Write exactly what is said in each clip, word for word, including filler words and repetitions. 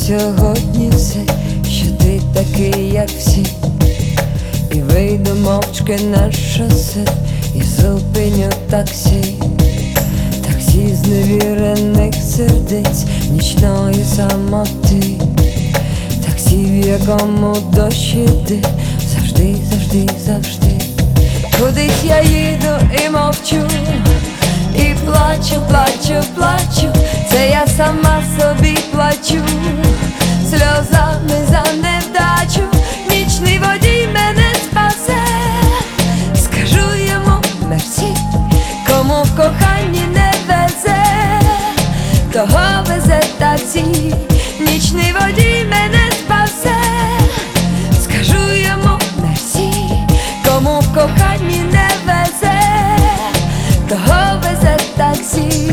сьогодні все, що ти такий, як всі. І вийду мовчки на шосе і зупиню таксі. Таксі зневірених сердець, нічної самоти. Таксі, в якому дощ іде завжди, завжди, завжди. Кудись я їду і мовчу, і плачу, плачу, плачу. Це я сама собі плачу сльозами за невдачу. Нічний водій мене спасе, скажу йому мерсі. Кому в коханні не везе, того везе таксі. Нічний водій мене спасе, скажу йому мерсі. Кому в коханні не везе, того везе таксі.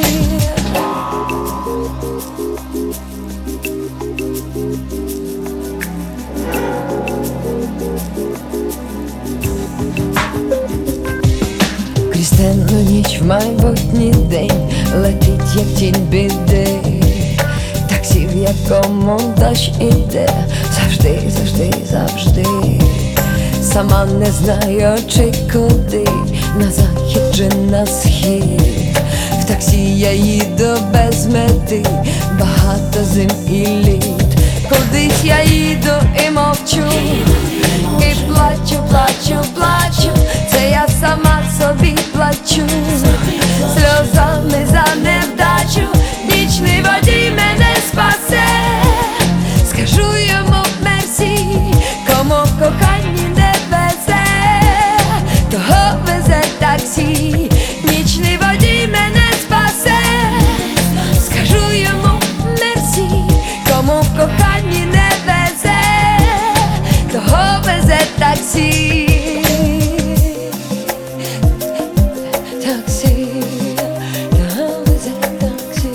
Крізь темну ніч в майбутній день летить, як тінь біди. Таксі, в якому дощ іде завжди, завжди, завжди. Сама не знаю, чи куди, на захід чи на схід. В таксі я їду без мети, багато зим і літ. Кудись я їду і мовчу, і плачу, плачу, плачу. Це я сама собі плачу сльозами за невдачу. Нічний водій мене спасе, скажу йому мерсі. Кому в коханні не везе, того везе таксі. Нічний водій мене спасе, скажу йому мерсі. Кому в коханні не везе, того везе таксі. Таксі, того везе таксі.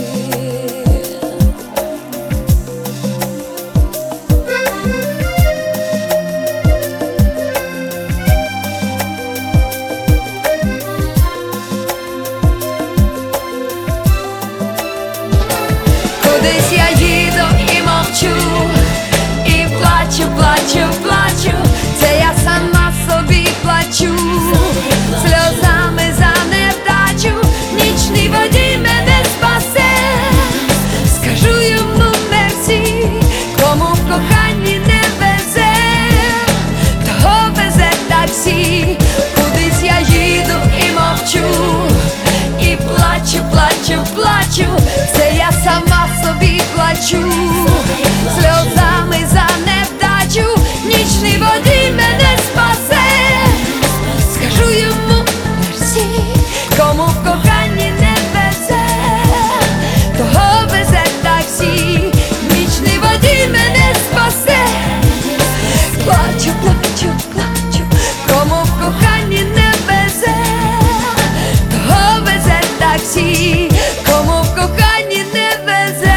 Кудись я їду і мовчу, і плачу, плачу, плачу. Це я сама собі плачу сльозами за невдачу. Нічний водій мене спасе, скажу йому мерсі. Кому в коханні не везе, того везе таксі. Кудись я їду і мовчу, і плачу, плачу, плачу. Це я сама собі плачу сльозами за невдачу. Нічний водій мене спасе, скажу йому мерсі. Кому в коханні не везе, того везе таксі. Нічний водій мене спасе, плачу, плачу, плачу. Кому в коханні не везе, того везе таксі. Кому в коханні не везе,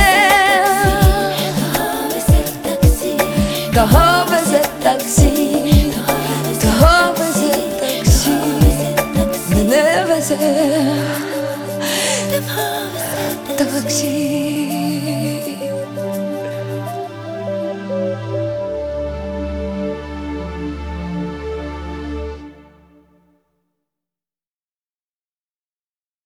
того везе таксі. Того везе таксі. Мене везе таксі.